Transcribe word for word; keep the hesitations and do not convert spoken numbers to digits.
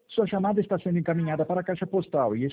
Sua chamada está sendo encaminhada para a caixa postal e